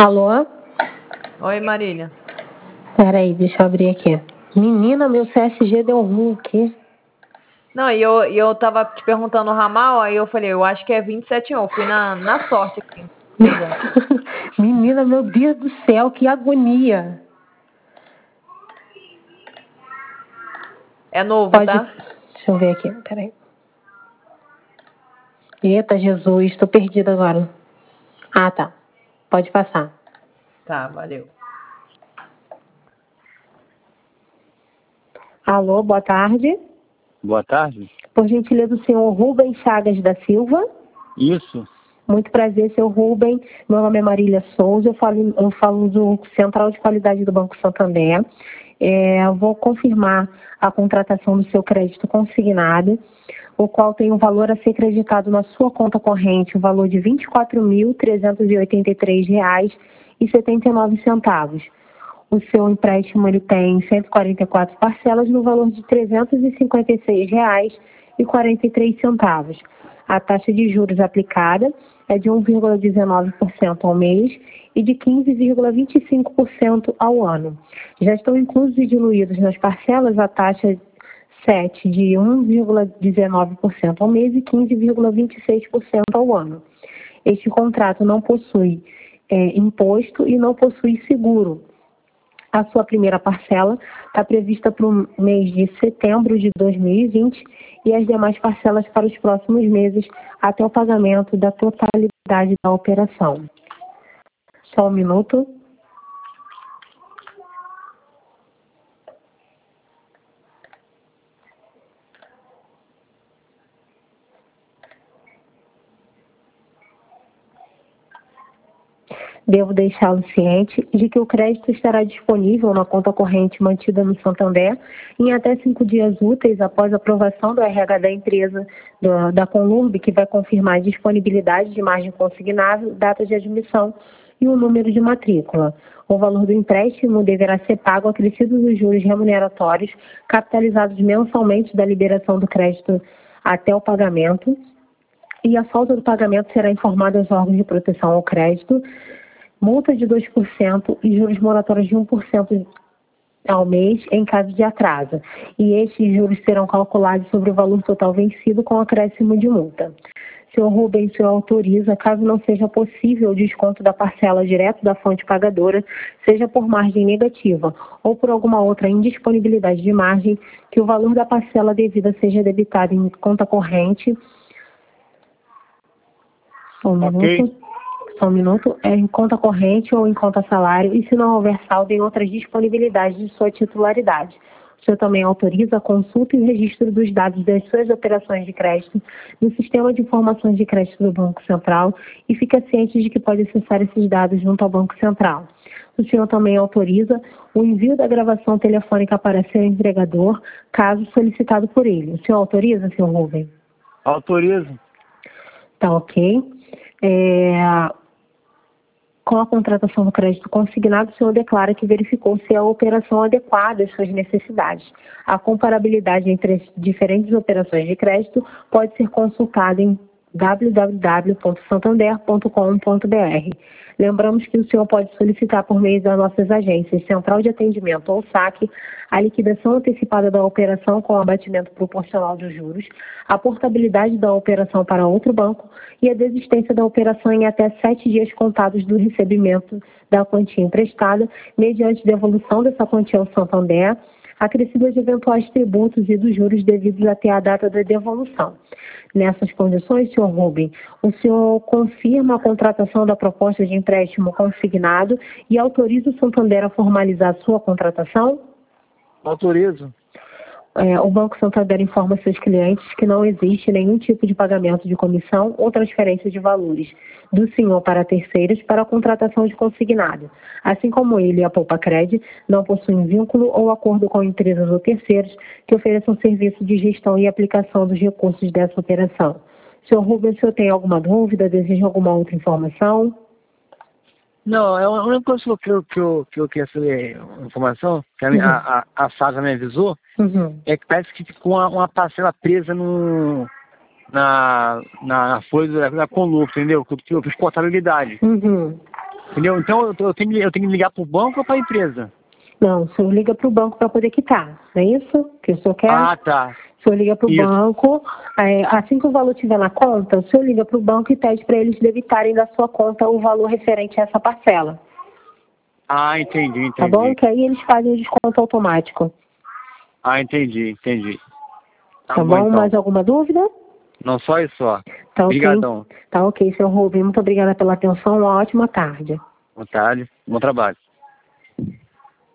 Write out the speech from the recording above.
Alô? Oi, Marília. Peraí, deixa eu abrir aqui. Menina, meu CSG deu ruim, o quê? Não, e eu tava te perguntando o ramal, aí eu falei, eu acho que é 27 eu fui na sorte aqui. Menina, meu Deus do céu, que agonia. É novo, Pode... tá? Deixa eu ver aqui, peraí. Eita, Jesus, tô perdida agora. Ah, tá. Pode passar. Tá, valeu. Alô, boa tarde. Boa tarde. Por gentileza, o senhor Rubem Chagas da Silva. Isso. Muito prazer, senhor Rubem. Meu nome é Marília Souza, eu falo do Central de Qualidade do Banco Santander. Eu vou confirmar a contratação do seu crédito consignado, o qual tem um valor a ser creditado na sua conta corrente, o valor de R$ 24.383,79. O seu empréstimo ele tem 144 parcelas no valor de R$ 356,43. A taxa de juros aplicada é de 1,19% ao mês e de 15,25% ao ano. Já estão inclusos e diluídos nas parcelas a taxa 7 de 1,19% ao mês e 15,26% ao ano. Este contrato não possui imposto e não possui seguro. A sua primeira parcela está prevista para o mês de setembro de 2020 e as demais parcelas para os próximos meses até o pagamento da totalidade da operação. Só um minuto. Devo deixá-lo ciente de que o crédito estará disponível na conta corrente mantida no Santander em até 5 dias úteis após a aprovação do RH da empresa, da Conlurb, que vai confirmar a disponibilidade de margem consignável, data de admissão e o número de matrícula. O valor do empréstimo deverá ser pago acrescido dos juros remuneratórios capitalizados mensalmente da liberação do crédito até o pagamento, e a falta do pagamento será informada aos órgãos de proteção ao crédito, multa de 2% e juros moratórios de 1% ao mês em caso de atraso. E estes juros serão calculados sobre o valor total vencido com acréscimo de multa. Senhor Rubem, o senhor autoriza, caso não seja possível o desconto da parcela direto da fonte pagadora, seja por margem negativa ou por alguma outra indisponibilidade de margem, que o valor da parcela devida seja debitado em conta corrente. Só um minuto, em conta corrente ou em conta salário, e se não houver saldo em outras disponibilidades de sua titularidade. O senhor também autoriza a consulta e o registro dos dados das suas operações de crédito no Sistema de Informações de Crédito do Banco Central e fica ciente de que pode acessar esses dados junto ao Banco Central. O senhor também autoriza o envio da gravação telefônica para seu empregador, caso solicitado por ele. O senhor autoriza, senhor Rubem? Autorizo. Tá ok. Com a contratação do crédito consignado, o senhor declara que verificou se a operação adequada às suas necessidades. A comparabilidade entre as diferentes operações de crédito pode ser consultada em www.santander.com.br. Lembramos que o senhor pode solicitar por meio das nossas agências Central de Atendimento ou SAC a liquidação antecipada da operação com abatimento proporcional dos juros, a portabilidade da operação para outro banco e a desistência da operação em até 7 dias contados do recebimento da quantia emprestada, mediante devolução dessa quantia ao Santander, acrescido de eventuais tributos e dos juros devidos até a data da devolução. Nessas condições, senhor Rubem, o senhor confirma a contratação da proposta de empréstimo consignado e autoriza o Santander a formalizar sua contratação? Autorizo. O Banco Santander informa seus clientes que não existe nenhum tipo de pagamento de comissão ou transferência de valores do senhor para terceiros para a contratação de consignado. Assim como ele e a Poupacred não possuem vínculo ou acordo com empresas ou terceiros que ofereçam serviço de gestão e aplicação dos recursos dessa operação. Senhor Rubens, o senhor tem alguma dúvida? Deseja alguma outra informação? Não, é a única coisa que eu queria saber informação, que a Sasa me avisou, é que parece que ficou uma parcela presa na folha da Conlup, entendeu? Que eu fiz contabilidade. Entendeu? Então eu tenho que ligar para o banco ou para a empresa? Não, o senhor liga para o banco para poder quitar, não é isso que o senhor quer? Ah, tá. O senhor liga para o banco, assim que o valor estiver na conta, o senhor liga para o banco e pede para eles debitarem da sua conta o valor referente a essa parcela. Ah, entendi. Tá bom? Que aí eles fazem o desconto automático. Ah, entendi. Tá bom? Então. Mais alguma dúvida? Não, só isso, só. Tá, Obrigadão. Tá ok, senhor Rubem. Muito obrigada pela atenção. Uma ótima tarde. Boa tarde. Bom trabalho.